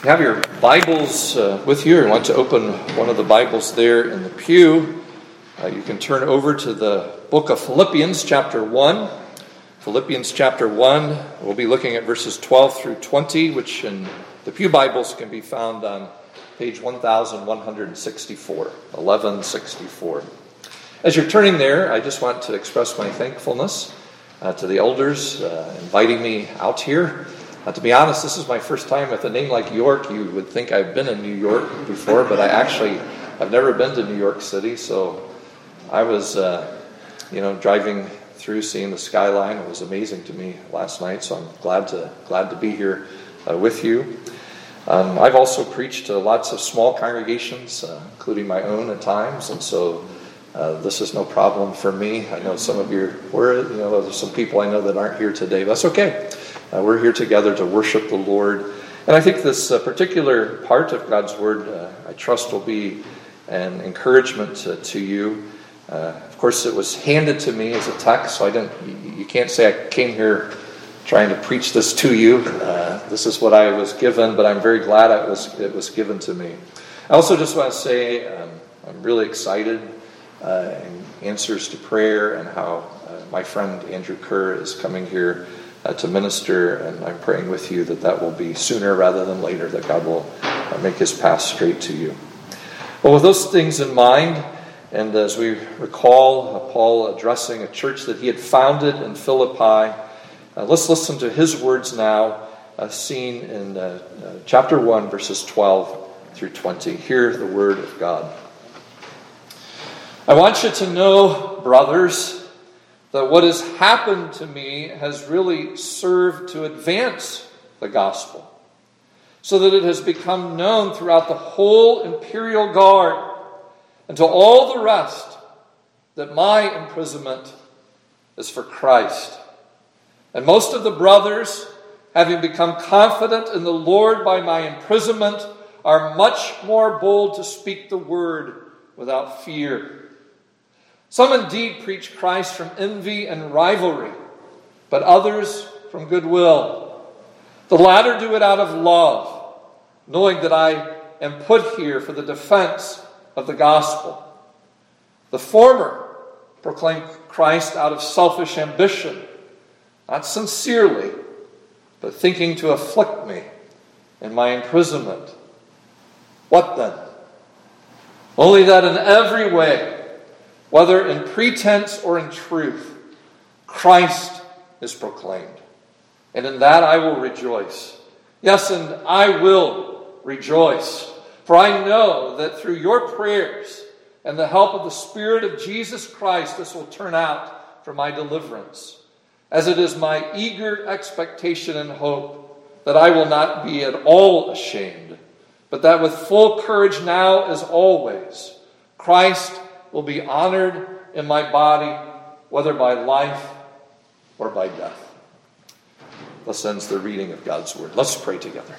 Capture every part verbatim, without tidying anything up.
You have your Bibles uh, with you, or you want to open one of the Bibles there in the pew, uh, you can turn over to the book of Philippians chapter one. Philippians chapter one, we'll be looking at verses twelve through twenty, which in the pew Bibles can be found on page one thousand one hundred sixty-four, eleven sixty-four. As you're turning there, I just want to express my thankfulness uh, to the elders uh, inviting me out here. Uh, to be honest, this is my first time with a name like York. You would think I've been in New York before, but I actually have never been to New York City. So I was, uh, you know, driving through, seeing the skyline. It was amazing to me last night. So I'm glad to glad to be here uh, with you. Um, I've also preached to lots of small congregations, uh, including my own at times, and so uh, this is no problem for me. I know some of you were, you know, there's some people I know that aren't here today. That's okay. Uh, we're here together to worship the Lord. And I think this uh, particular part of God's Word, uh, I trust, will be an encouragement to, to you. Uh, of course, it was handed to me as a text, so I didn't. You, you can't say I came here trying to preach this to you. Uh, this is what I was given, but I'm very glad it was it was given to me. I also just want to say um, I'm really excited uh, in answers to prayer and how uh, my friend Andrew Kerr is coming here Uh, to minister, and I'm praying with you that that will be sooner rather than later, that God will uh, make his path straight to you. Well, with those things in mind, and as we recall uh, Paul addressing a church that he had founded in Philippi, uh, let's listen to his words now, uh, seen in uh, uh, chapter one, verses twelve through twenty. Hear the word of God. I want you to know, brothers, that what has happened to me has really served to advance the gospel, so that it has become known throughout the whole imperial guard and to all the rest that my imprisonment is for Christ. And most of the brothers, having become confident in the Lord by my imprisonment, are much more bold to speak the word without fear. Some indeed preach Christ from envy and rivalry, but others from goodwill. The latter do it out of love, knowing that I am put here for the defense of the gospel. The former proclaim Christ out of selfish ambition, not sincerely, but thinking to afflict me in my imprisonment. What then? Only that in every way, whether in pretense or in truth, Christ is proclaimed. And in that I will rejoice. Yes, and I will rejoice. For I know that through your prayers and the help of the Spirit of Jesus Christ, this will turn out for my deliverance. As it is my eager expectation and hope that I will not be at all ashamed, but that with full courage now as always, Christ will be honored in my body, whether by life or by death. Thus ends the reading of God's word. Let's pray together.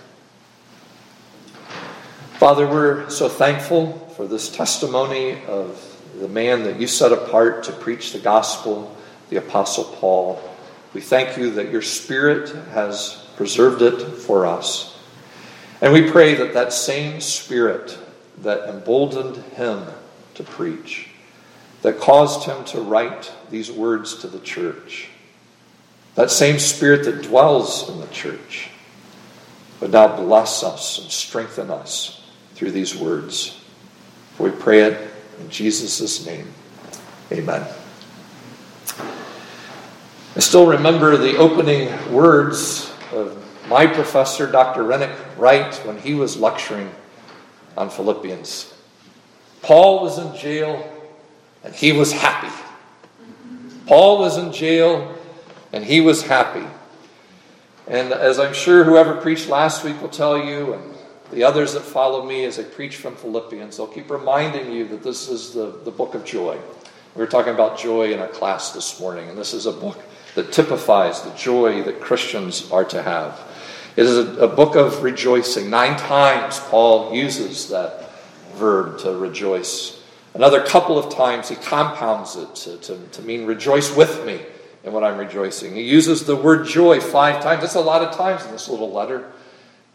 Father, we're so thankful for this testimony of the man that you set apart to preach the gospel, the Apostle Paul. We thank you that your Spirit has preserved it for us. And we pray that that same Spirit that emboldened him to preach, that caused him to write these words to the church, that same Spirit that dwells in the church, would now bless us and strengthen us through these words. For we pray it in Jesus' name. Amen. I still remember the opening words of my professor, Doctor Rennick Wright, when he was lecturing on Philippians. Paul was in jail, and he was happy. Paul was in jail, and he was happy. And as I'm sure whoever preached last week will tell you, and the others that follow me as I preach from Philippians, they'll keep reminding you that this is the, the book of joy. We were talking about joy in our class this morning, and this is a book that typifies the joy that Christians are to have. It is a, a book of rejoicing. Nine times Paul uses that verb to rejoice. Another couple of times he compounds it to, to, to mean rejoice with me in what I'm rejoicing. He uses the word joy five times. That's a lot of times in this little letter.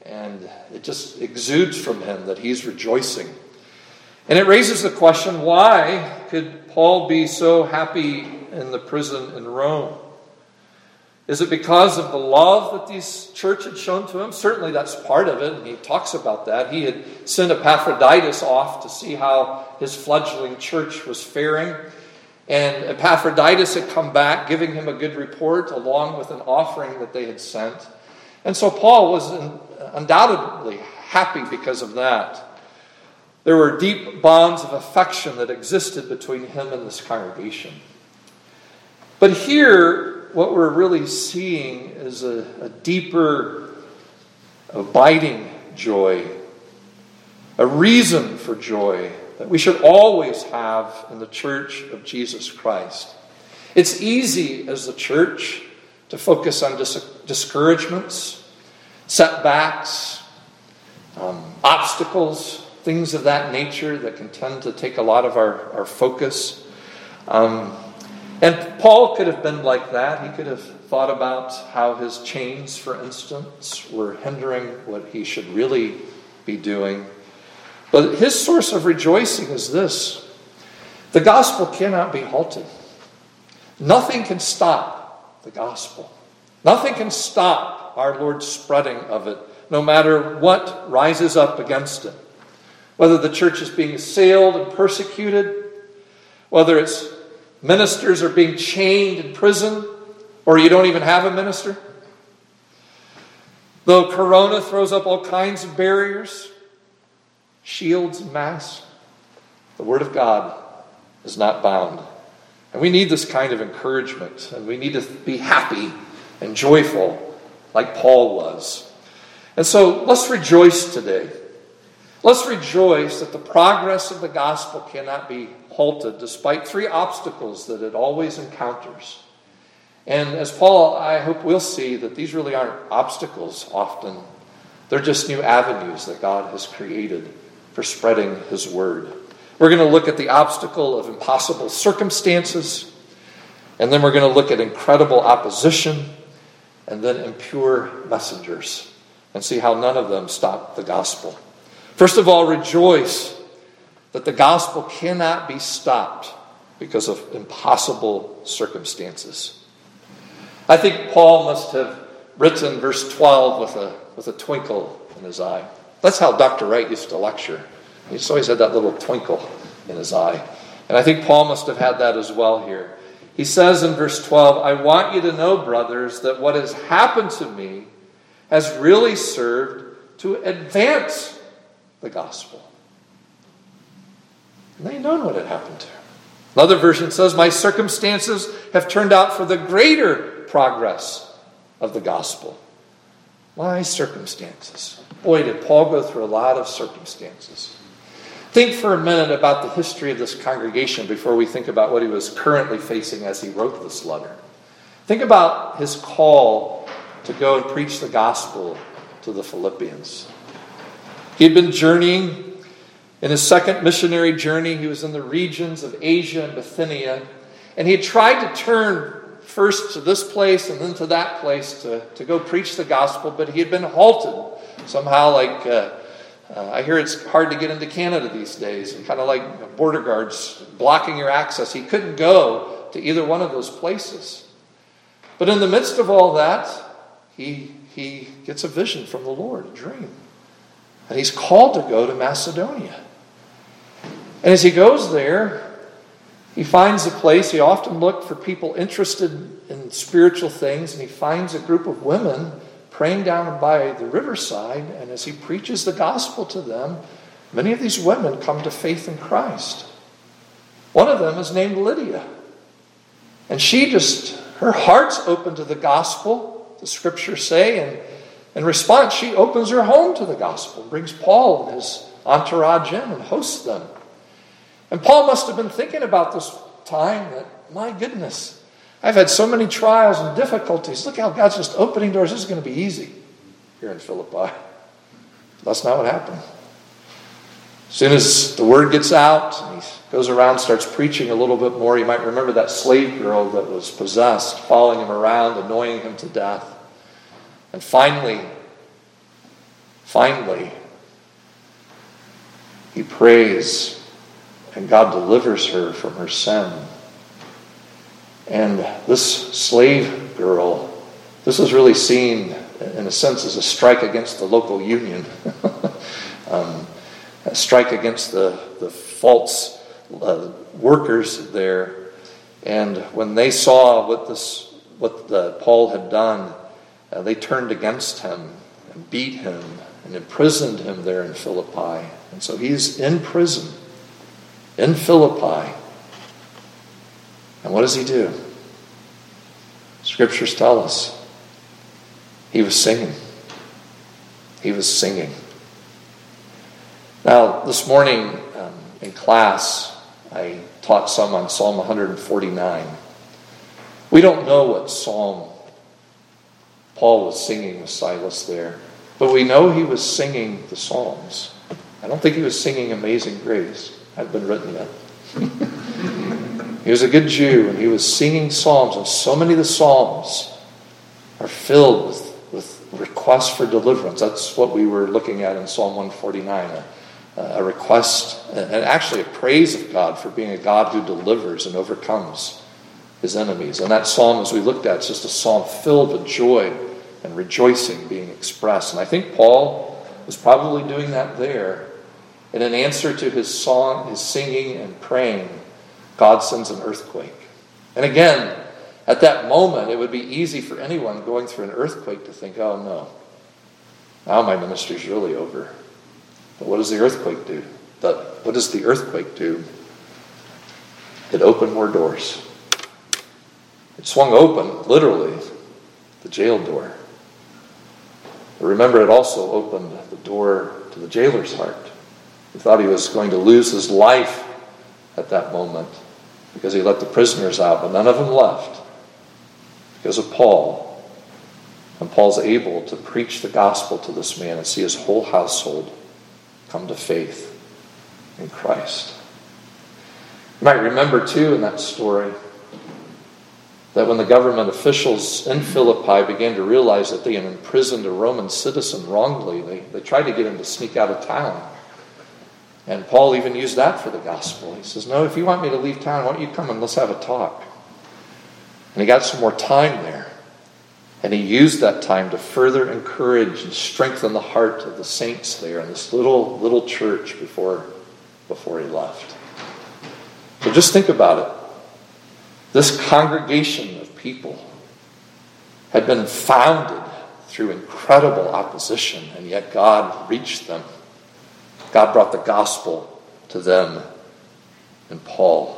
And it just exudes from him that he's rejoicing. And it raises the question, why could Paul be so happy in the prison in Rome? Is it because of the love that this church had shown to him? Certainly that's part of it, and he talks about that. He had sent Epaphroditus off to see how his fledgling church was faring. And Epaphroditus had come back, giving him a good report, along with an offering that they had sent. And so Paul was undoubtedly happy because of that. There were deep bonds of affection that existed between him and this congregation. But here, what we're really seeing is a, a deeper, abiding joy, a reason for joy that we should always have in the church of Jesus Christ. It's easy as the church to focus on dis- discouragements, setbacks, um, obstacles, things of that nature that can tend to take a lot of our, our focus. Um, and Paul could have been like that. He could have thought about how his chains, for instance, were hindering what he should really be doing. But his source of rejoicing is this: the gospel cannot be halted. Nothing can stop the gospel. Nothing can stop our Lord's spreading of it, no matter what rises up against it. Whether the church is being assailed and persecuted, whether its ministers are being chained in prison, or you don't even have a minister. Though Corona throws up all kinds of barriers, shields and masks, the Word of God is not bound. And we need this kind of encouragement, and we need to be happy and joyful like Paul was. And so let's rejoice today. Let's rejoice that the progress of the gospel cannot be halted despite three obstacles that it always encounters. And as Paul, I hope we'll see that these really aren't obstacles often. They're just new avenues that God has created for spreading his word. We're going to look at the obstacle of impossible circumstances, and then we're going to look at incredible opposition, and then impure messengers, and see how none of them stop the gospel. First of all, rejoice that the gospel cannot be stopped because of impossible circumstances. I think Paul must have written verse twelve with a, with a twinkle in his eye. That's how Doctor Wright used to lecture. He just always had that little twinkle in his eye. And I think Paul must have had that as well here. He says in verse twelve, I want you to know, brothers, that what has happened to me has really served to advance the gospel. And they known what had happened to him. Another version says, my circumstances have turned out for the greater progress of the gospel. My circumstances. Boy, did Paul go through a lot of circumstances. Think for a minute about the history of this congregation before we think about what he was currently facing as he wrote this letter. Think about his call to go and preach the gospel to the Philippians. He had been journeying. In his second missionary journey, he was in the regions of Asia and Bithynia, and he had tried to turn first to this place and then to that place to, to go preach the gospel, but he had been halted somehow, like uh, uh, I hear it's hard to get into Canada these days, and kind of like border guards blocking your access. He couldn't go to either one of those places. But in the midst of all that, he, he gets a vision from the Lord, a dream. And he's called to go to Macedonia. And as he goes there, he finds a place. He often looked for people interested in spiritual things, and he finds a group of women praying down by the riverside. And as he preaches the gospel to them, many of these women come to faith in Christ. One of them is named Lydia. And she just, her heart's open to the gospel, the scriptures say, and in response, she opens her home to the gospel, brings Paul and his entourage in and hosts them. And Paul must have been thinking about this time that, my goodness, I've had so many trials and difficulties. Look how God's just opening doors. This is going to be easy here in Philippi. That's not what happened. As soon as the word gets out, and he goes around, starts preaching a little bit more. You might remember that slave girl that was possessed, following him around, annoying him to death. And finally, finally, he prays, and God delivers her from her sin. And this slave girl, this is really seen, in a sense, as a strike against the local union. um, a strike against the, the false uh, workers there. And when they saw what this, what the, Paul had done, uh, they turned against him and beat him and imprisoned him there in Philippi. And so he's in prison in Philippi. And what does he do? Scriptures tell us he was singing. He was singing. Now, this morning um, in class, I taught some on Psalm one forty-nine. We don't know what psalm Paul was singing with Silas there, but we know he was singing the Psalms. I don't think he was singing Amazing Grace. Hadn't been written yet. He was a good Jew, and he was singing psalms, and so many of the psalms are filled with, with requests for deliverance. That's what we were looking at in Psalm one forty-nine, a, a request, and actually a praise of God for being a God who delivers and overcomes his enemies. And that psalm, as we looked at, is just a psalm filled with joy and rejoicing being expressed. And I think Paul was probably doing that there. And in answer to his song, his singing and praying, God sends an earthquake. And again, at that moment, it would be easy for anyone going through an earthquake to think, oh no, now my ministry's really over. But what does the earthquake do? The, what does the earthquake do? It opened more doors. It swung open, literally, the jail door. But remember, it also opened the door to the jailer's heart. He thought he was going to lose his life at that moment because he let the prisoners out, but none of them left because of Paul. And Paul's able to preach the gospel to this man and see his whole household come to faith in Christ. You might remember, too, in that story, that when the government officials in Philippi began to realize that they had imprisoned a Roman citizen wrongly, they, they tried to get him to sneak out of town. And Paul even used that for the gospel. He says, no, if you want me to leave town, why don't you come and let's have a talk? And he got some more time there. And he used that time to further encourage and strengthen the heart of the saints there in this little, little church before, before he left. So just think about it. This congregation of people had been founded through incredible opposition, and yet God reached them. God brought the gospel to them and Paul.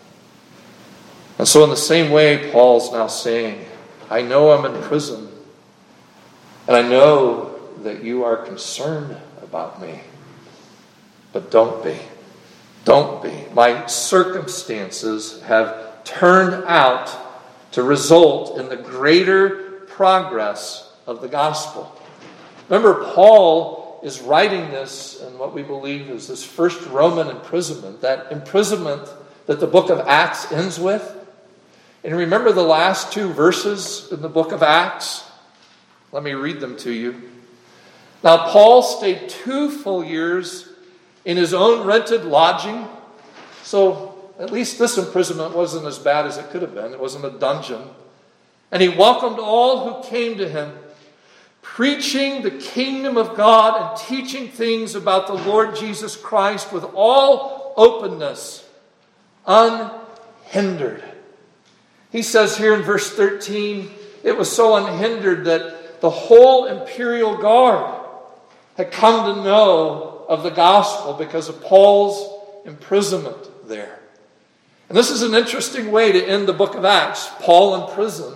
And so in the same way, Paul's now saying, I know I'm in prison, and I know that you are concerned about me, but don't be. Don't be. My circumstances have turned out to result in the greater progress of the gospel. Remember, Paul is writing this in what we believe is this first Roman imprisonment, that imprisonment that the book of Acts ends with. And remember the last two verses in the book of Acts? Let me read them to you. Now, Paul stayed two full years in his own rented lodging. So at least this imprisonment wasn't as bad as it could have been. It wasn't a dungeon. And he welcomed all who came to him, preaching the kingdom of God and teaching things about the Lord Jesus Christ with all openness, unhindered. He says here in verse thirteen, it was so unhindered that the whole imperial guard had come to know of the gospel because of Paul's imprisonment there. And this is an interesting way to end the book of Acts, Paul in prison.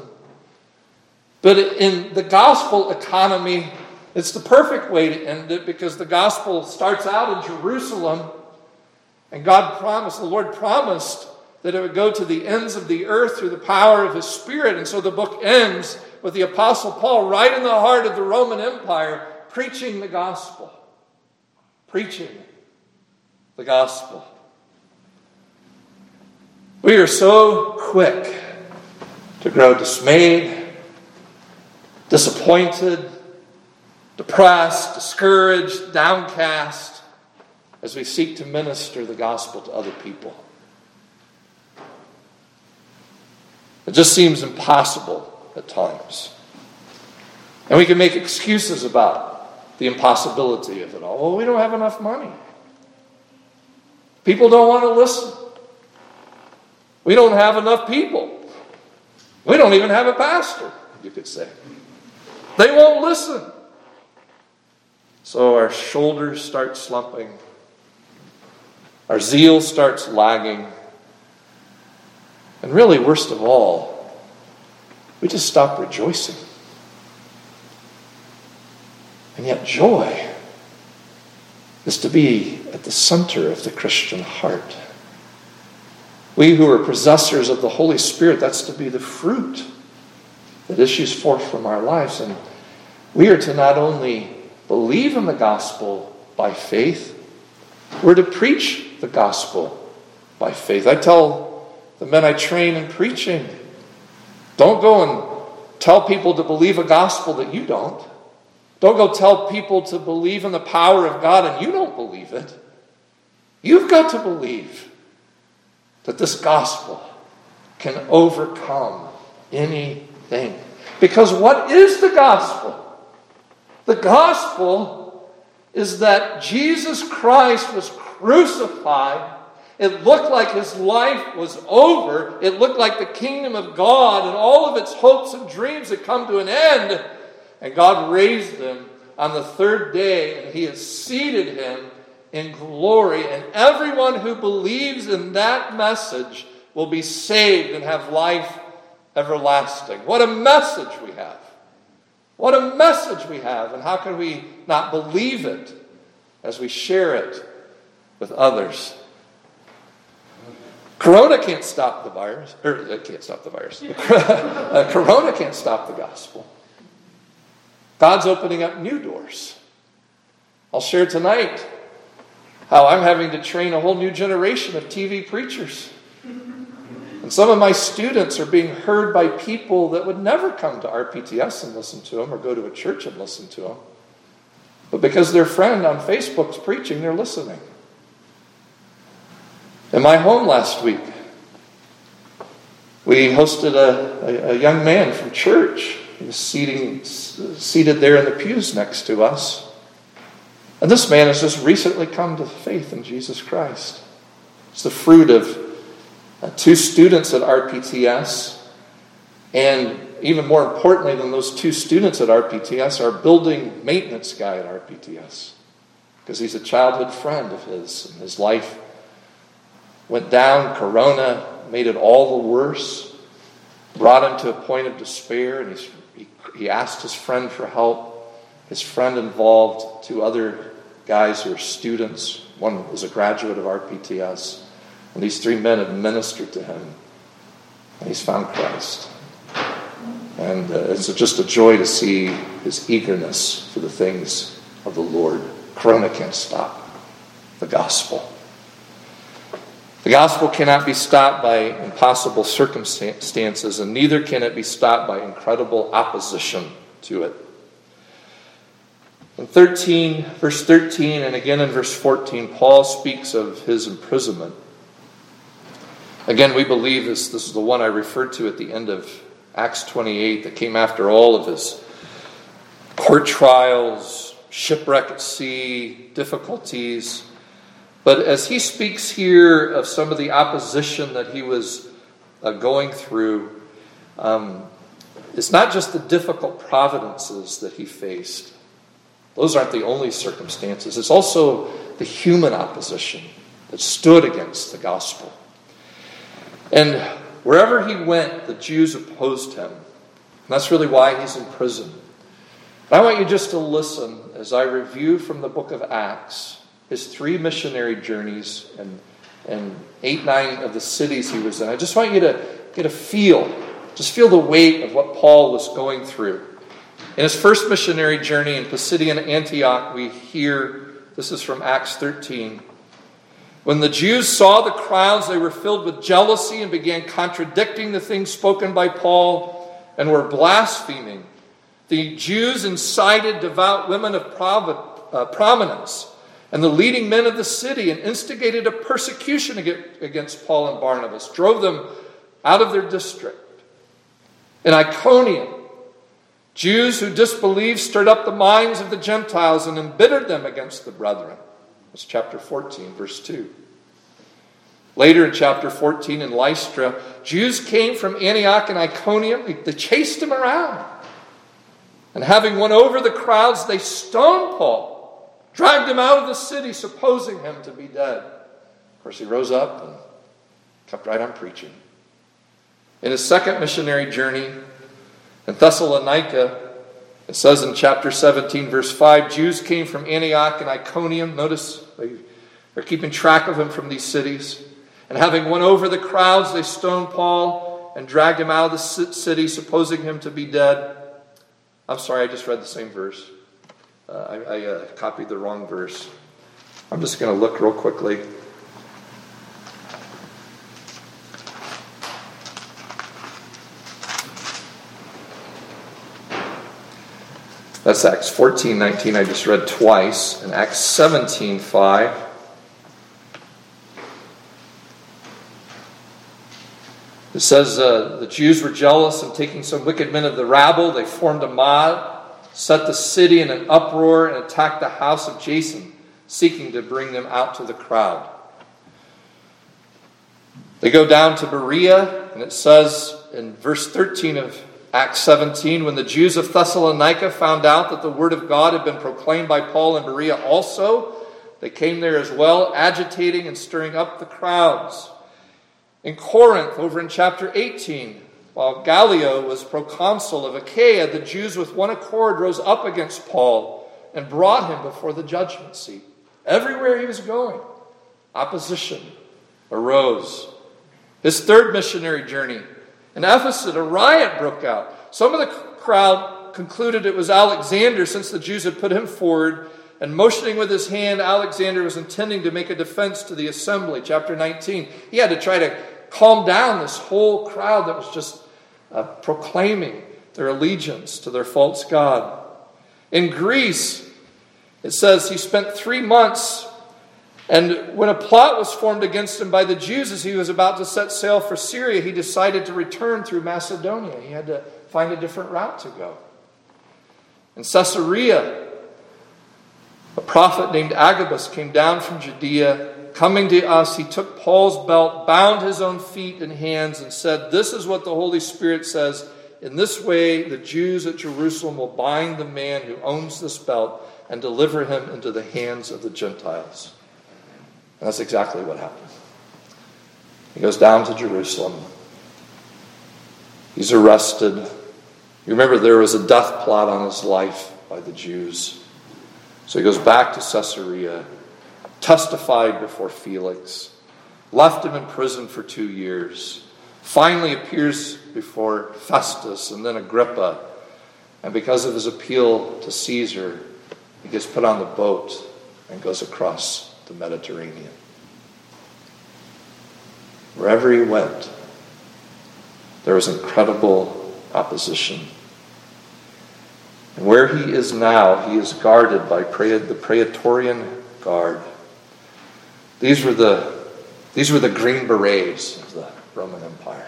But in the gospel economy, it's the perfect way to end it because the gospel starts out in Jerusalem, and God promised, the Lord promised that it would go to the ends of the earth through the power of his Spirit. And so the book ends with the Apostle Paul right in the heart of the Roman Empire preaching the gospel. Preaching the gospel. We are so quick to grow dismayed, disappointed, depressed, discouraged, downcast, as we seek to minister the gospel to other people. It just seems impossible at times. And we can make excuses about the impossibility of it all. Well, we don't have enough money. People don't want to listen. We don't have enough people. We don't even have a pastor, you could say. They won't listen. So our shoulders start slumping. Our zeal starts lagging. And really, worst of all, we just stop rejoicing. And yet joy is to be at the center of the Christian heart. We who are possessors of the Holy Spirit, that's to be the fruit that issues forth from our lives. And we are to not only believe in the gospel by faith, we're to preach the gospel by faith. I tell the men I train in preaching, don't go and tell people to believe a gospel that you don't. Don't go tell people to believe in the power of God and you don't believe it. You've got to believe that this gospel can overcome anything. Because what is the gospel? The gospel is that Jesus Christ was crucified. It looked like his life was over. It looked like the kingdom of God and all of its hopes and dreams had come to an end. And God raised him on the third day, and he has seated him in glory. And everyone who believes in that message will be saved and have life everlasting. What a message we have. What a message we have. And how can we not believe it as we share it with others? Corona can't stop the virus. Or it can't stop the virus. Corona can't stop the gospel. God's opening up new doors. I'll share tonight how I'm having to train a whole new generation of T V preachers. And some of my students are being heard by people that would never come to R P T S and listen to them or go to a church and listen to them. But because their friend on Facebook's preaching, they're listening. In my home last week, we hosted a, a, a young man from church. He was seating, seated there in the pews next to us. And this man has just recently come to faith in Jesus Christ. It's the fruit of uh, two students at R P T S. And even more importantly than those two students at R P T S, our building maintenance guy at R P T S. Because he's a childhood friend of his. And his life went down. Corona made it all the worse. Brought him to a point of despair. And he's He, he asked his friend for help. His friend involved two other guys who are students. One was a graduate of R P T S. And these three men have ministered to him. And he's found Christ. And uh, it's just a joy to see his eagerness for the things of the Lord. Corona can't stop the gospel. The gospel cannot be stopped by impossible circumstances, and neither can it be stopped by incredible opposition to it. In thirteen, verse thirteen, and again in verse fourteen, Paul speaks of his imprisonment. Again, we believe this, this is the one I referred to at the end of Acts twenty-eight that came after all of his court trials, shipwreck at sea, difficulties. But as he speaks here of some of the opposition that he was uh, going through, um, it's not just the difficult providences that he faced. Those aren't the only circumstances. It's also the human opposition that stood against the gospel. And wherever he went, the Jews opposed him. And that's really why he's in prison. But I want you just to listen as I review from the book of Acts his three missionary journeys and, and eight, nine of the cities he was in. I just want you to get a feel, just feel the weight of what Paul was going through. In his first missionary journey in Pisidian Antioch, we hear, this is from Acts thirteen, when the Jews saw the crowds, they were filled with jealousy and began contradicting the things spoken by Paul and were blaspheming. The Jews incited devout women of prominence and the leading men of the city and instigated a persecution against Paul and Barnabas, drove them out of their district. In Iconium, Jews who disbelieved stirred up the minds of the Gentiles and embittered them against the brethren. That's chapter fourteen, verse two. Later in chapter fourteen in Lystra, Jews came from Antioch and Iconium. They chased him around. And having won over the crowds, they stoned Paul, dragged him out of the city, supposing him to be dead. Of course, he rose up and kept right on preaching. In his second missionary journey in Thessalonica, it says in chapter seventeen, verse five, Jews came from Antioch and Iconium. Notice they're keeping track of him from these cities. And having won over the crowds, they stoned Paul and dragged him out of the city, supposing him to be dead. I'm sorry, I just read the same verse. Uh, I, I uh, copied the wrong verse. I'm just going to look real quickly. That's Acts fourteen nineteen, I just read twice. And Acts seventeen five. It says uh, the Jews were jealous, and taking some wicked men of the rabble, they formed a mob, set the city in an uproar, and attacked the house of Jason, seeking to bring them out to the crowd. They go down to Berea, and it says in verse thirteen of Acts seventeen, when the Jews of Thessalonica found out that the word of God had been proclaimed by Paul in Berea also, they came there as well, agitating and stirring up the crowds. In Corinth, over in chapter eighteen, while Gallio was proconsul of Achaia, the Jews with one accord rose up against Paul and brought him before the judgment seat. Everywhere he was going, opposition arose. His third missionary journey, in Ephesus, a riot broke out. Some of the crowd concluded it was Alexander, since the Jews had put him forward, and motioning with his hand, Alexander was intending to make a defense to the assembly. Chapter nineteen. He had to try to calm down this whole crowd that was just uh, proclaiming their allegiance to their false god. In Greece, it says he spent three months, and when a plot was formed against him by the Jews as he was about to set sail for Syria, he decided to return through Macedonia. He had to find a different route to go. In Caesarea, a prophet named Agabus came down from Judea. Coming to us, he took Paul's belt, bound his own feet and hands, and said, "This is what the Holy Spirit says. In this way, the Jews at Jerusalem will bind the man who owns this belt and deliver him into the hands of the Gentiles." And that's exactly what happened. He goes down to Jerusalem. He's arrested. You remember there was a death plot on his life by the Jews. So he goes back to Caesarea, testified before Felix, left him in prison for two years, finally appears before Festus and then Agrippa. And because of his appeal to Caesar, he gets put on the boat and goes across the Mediterranean. Wherever he went, there was incredible opposition. And where he is now, he is guarded by the Praetorian Guard. These were the, these were the Green Berets of the Roman Empire.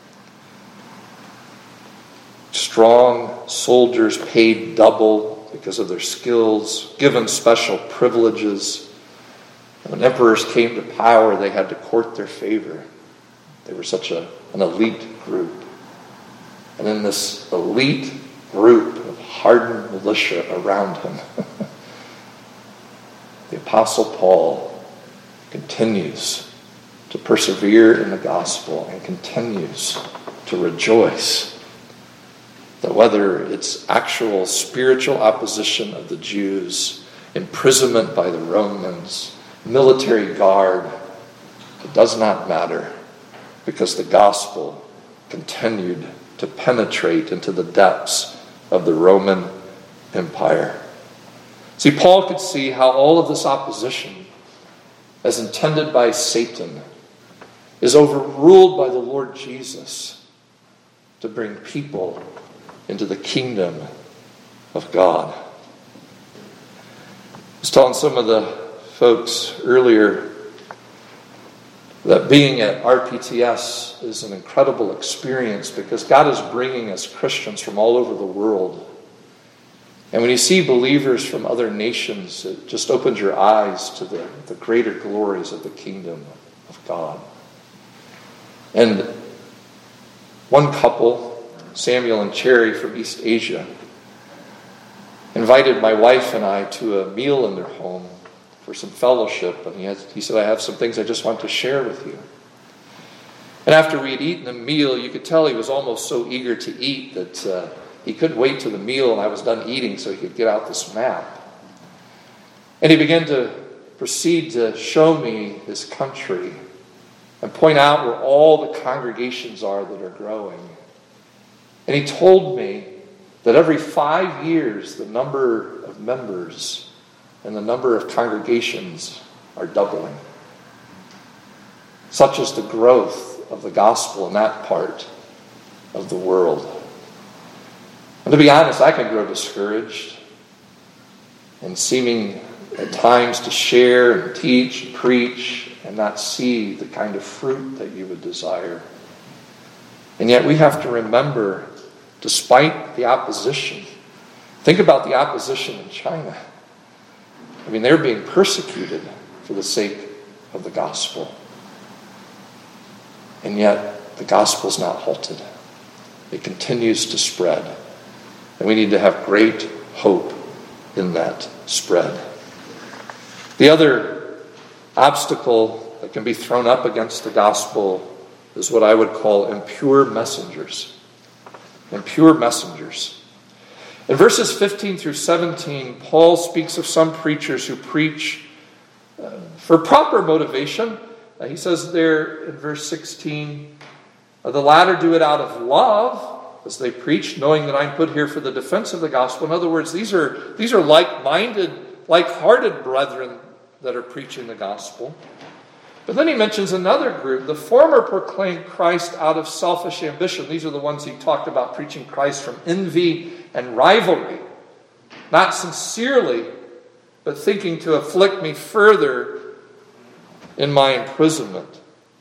Strong soldiers paid double because of their skills, given special privileges. When emperors came to power, they had to court their favor. They were such a, an elite group. And in this elite group of hardened militia around him, the Apostle Paul continues to persevere in the gospel and continues to rejoice that whether it's actual spiritual opposition of the Jews, imprisonment by the Romans, military guard, it does not matter, because the gospel continued to penetrate into the depths of the Roman Empire. See, Paul could see how all of this opposition, as intended by Satan, is overruled by the Lord Jesus to bring people into the kingdom of God. I was telling some of the folks earlier that being at R P T S is an incredible experience because God is bringing us Christians from all over the world. And when you see believers from other nations, it just opens your eyes to the, the greater glories of the kingdom of God. And one couple, Samuel and Cherry from East Asia, invited my wife and I to a meal in their home for some fellowship. And he, had, he said, I have some things I just want to share with you. And after we had eaten the meal, you could tell he was almost so eager to eat that uh, he couldn't wait till the meal and I was done eating so he could get out this map. And he began to proceed to show me his country and point out where all the congregations are that are growing. And he told me that every five years the number of members and the number of congregations are doubling. Such is the growth of the gospel in that part of the world. And to be honest, I can grow discouraged and seeming at times to share and teach and preach and not see the kind of fruit that you would desire. And yet we have to remember, despite the opposition, think about the opposition in China. I mean, they're being persecuted for the sake of the gospel. And yet the gospel's not halted. It continues to spread. And we need to have great hope in that spread. The other obstacle that can be thrown up against the gospel is what I would call impure messengers. Impure messengers. In verses fifteen through seventeen, Paul speaks of some preachers who preach uh, for proper motivation. Uh, he says there in verse sixteen, the latter do it out of love, as they preach, knowing that I'm put here for the defense of the gospel. In other words, these are, these are like-minded, like-hearted brethren that are preaching the gospel. But then he mentions another group. The former proclaim Christ out of selfish ambition. These are the ones he talked about preaching Christ from envy and rivalry. Not sincerely, but thinking to afflict me further in my imprisonment.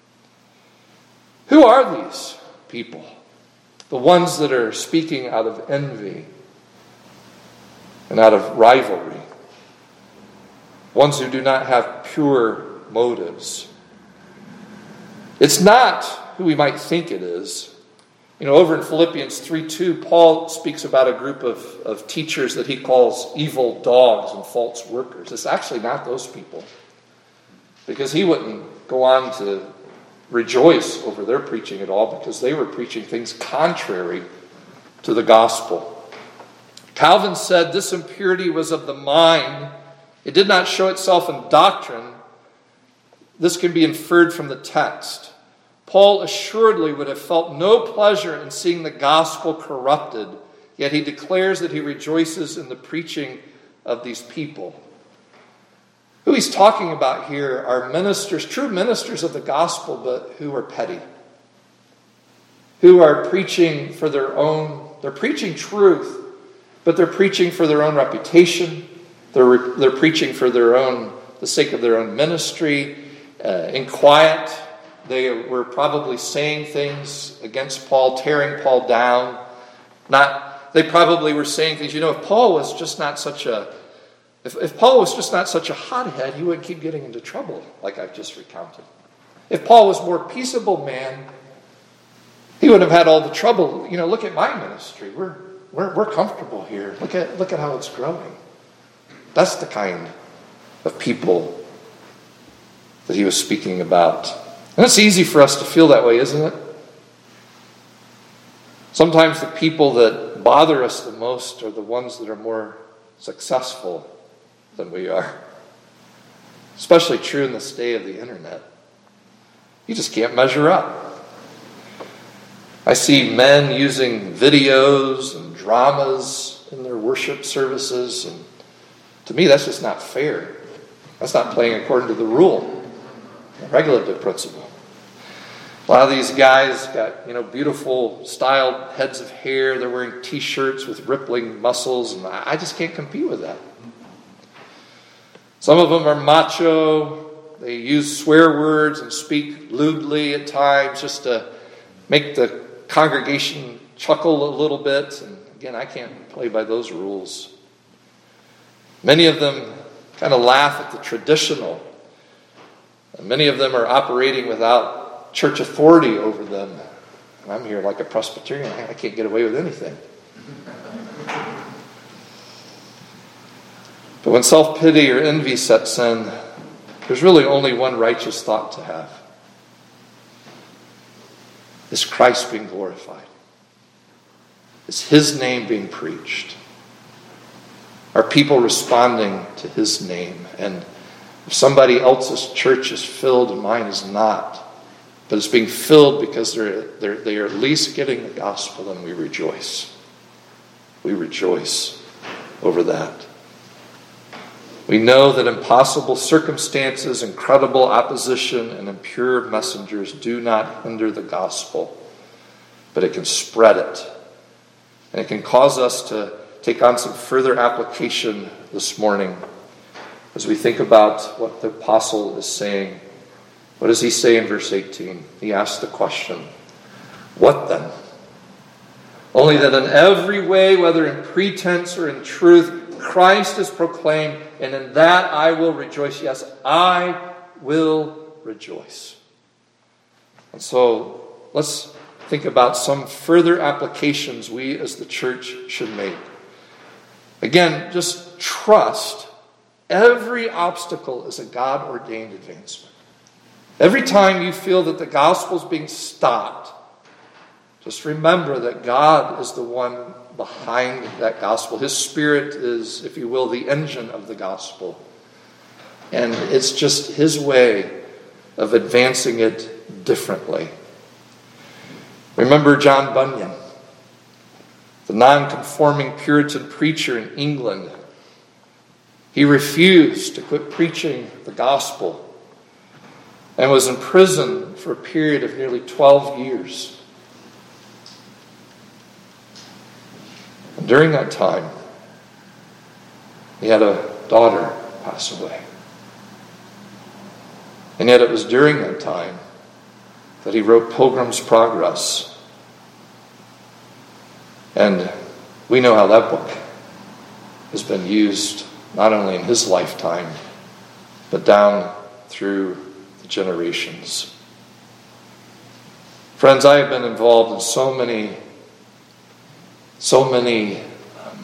Who are these people? The ones that are speaking out of envy and out of rivalry. Ones who do not have pure motives. It's not who we might think it is. You know, over in Philippians three two, Paul speaks about a group of, of teachers that he calls evil dogs and false workers. It's actually not those people. Because he wouldn't go on to rejoice over their preaching at all, because they were preaching things contrary to the gospel. Calvin said this impurity was of the mind. It did not show itself in doctrine. This can be inferred from the text. Paul assuredly would have felt no pleasure in seeing the gospel corrupted, yet he declares that he rejoices in the preaching of these people. Who he's talking about here are ministers, true ministers of the gospel, but who are petty. Who are preaching for their own, they're preaching truth, but they're preaching for their own reputation. They're, they're preaching for their own, the sake of their own ministry. Uh, in quiet, they were probably saying things against Paul, tearing Paul down. Not, they probably were saying things, you know, if Paul was just not such a If, if Paul was just not such a hothead, he wouldn't keep getting into trouble like I've just recounted. If Paul was a more peaceable man, he wouldn't have had all the trouble. You know, look at my ministry. We're we're we're comfortable here. Look at look at how it's growing. That's the kind of people that he was speaking about. And it's easy for us to feel that way, isn't it? Sometimes the people that bother us the most are the ones that are more successful than we are. Especially true in this day of the internet. You just can't measure up. I see men using videos and dramas in their worship services, and to me that's just not fair. That's not playing according to the rule, the regulative principle. A lot of these guys got, you know, beautiful styled heads of hair. They're wearing t-shirts with rippling muscles, and I just can't compete with that. Some of them are macho. They use swear words and speak lewdly at times just to make the congregation chuckle a little bit. And again, I can't play by those rules. Many of them kind of laugh at the traditional. And many of them are operating without church authority over them. And I'm here like a Presbyterian. I can't get away with anything. But when self-pity or envy sets in, there's really only one righteous thought to have. Is Christ being glorified? Is His name being preached? Are people responding to His name? And if somebody else's church is filled and mine is not, but it's being filled because they're, they're, they are at least getting the gospel, and we rejoice. We rejoice over that. We know that impossible circumstances, incredible opposition, and impure messengers do not hinder the gospel, but it can spread it. And it can cause us to take on some further application this morning as we think about what the apostle is saying. What does he say in verse eighteen? He asks the question, what then? Only that in every way, whether in pretense or in truth, Christ is proclaimed, and in that I will rejoice. Yes, I will rejoice. And so let's think about some further applications we as the church should make. Again, just trust every obstacle is a God-ordained advancement. Every time you feel that the gospel is being stopped, just remember that God is the one behind that gospel. His Spirit is, if you will, the engine of the gospel. And it's just His way of advancing it differently. Remember John Bunyan, the non-conforming Puritan preacher in England. He refused to quit preaching the gospel and was imprisoned for a period of nearly twelve years. And during that time, he had a daughter pass away. And yet it was during that time that he wrote Pilgrim's Progress. And we know how that book has been used not only in his lifetime, but down through the generations. Friends, I have been involved in so many, so many um,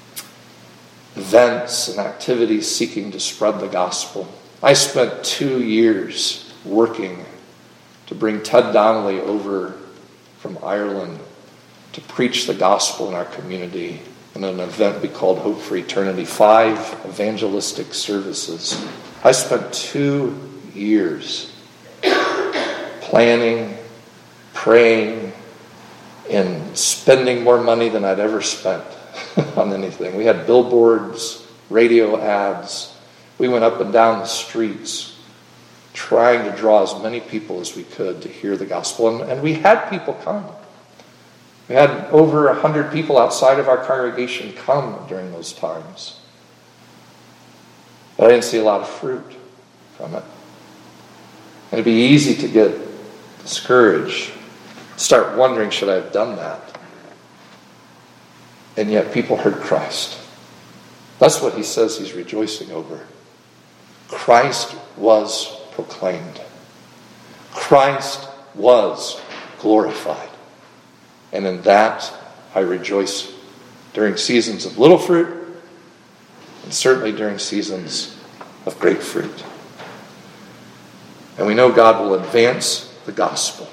events and activities seeking to spread the gospel. I spent two years working to bring Ted Donnelly over from Ireland to preach the gospel in our community in an event we called Hope for Eternity. Five evangelistic services. I spent two years planning, praying, and spending more money than I'd ever spent on anything. We had billboards, radio ads. We went up and down the streets trying to draw as many people as we could to hear the gospel. And, and we had people come. We had over a hundred people outside of our congregation come during those times. But I didn't see a lot of fruit from it. And it'd be easy to get discouraged, start wondering, should I have done that? And yet people heard Christ. That's what he says he's rejoicing over. Christ was proclaimed. Christ was glorified. And in that I rejoice during seasons of little fruit and certainly during seasons of great fruit. And we know God will advance the gospel.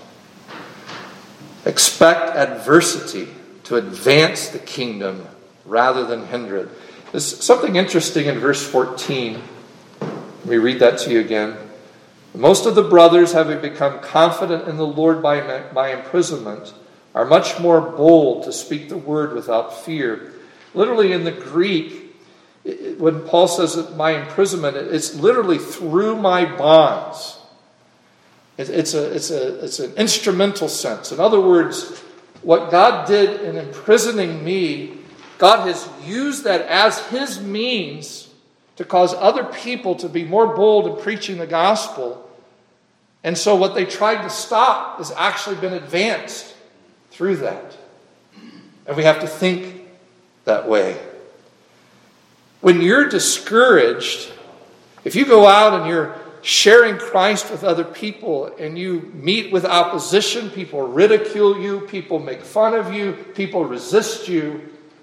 Expect adversity to advance the kingdom rather than hinder it. There's something interesting in verse fourteen. Let me read that to you again. Most of the brothers, having become confident in the Lord by, by imprisonment, are much more bold to speak the word without fear. Literally in the Greek, it, when Paul says that my imprisonment, it's literally through my bonds. It's a, it's a, it's an instrumental sense. In other words, what God did in imprisoning me, God has used that as his means to cause other people to be more bold in preaching the gospel. And so what they tried to stop has actually been advanced through that. And we have to think that way. When you're discouraged, if you go out and you're sharing Christ with other people and you meet with opposition, people ridicule you, people make fun of you, people resist you,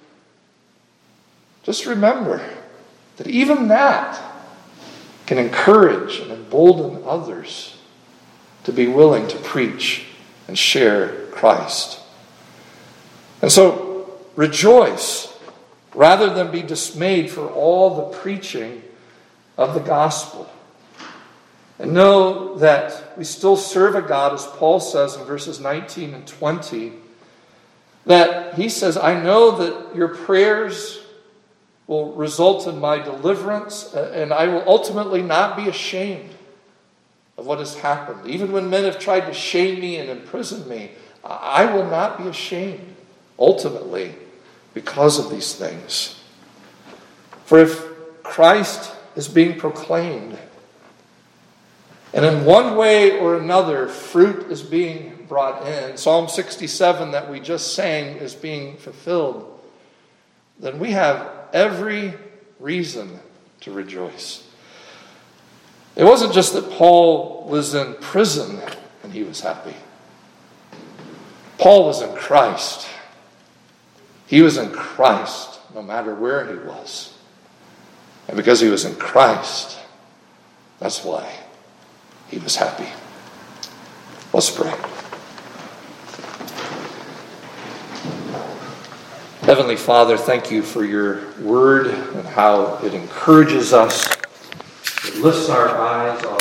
just remember that even that can encourage and embolden others to be willing to preach and share Christ. And so rejoice rather than be dismayed for all the preaching of the gospel. And know that we still serve a God, as Paul says in verses nineteen and twenty, that he says, I know that your prayers will result in my deliverance, and I will ultimately not be ashamed of what has happened. Even when men have tried to shame me and imprison me, I will not be ashamed, ultimately, because of these things. For if Christ is being proclaimed, and in one way or another, fruit is being brought in, Psalm sixty-seven that we just sang is being fulfilled, then we have every reason to rejoice. It wasn't just that Paul was in prison and he was happy. Paul was in Christ. He was in Christ no matter where he was. And because he was in Christ, that's why he was happy. Let's pray. Heavenly Father, thank you for your word and how it encourages us. It lifts our eyes off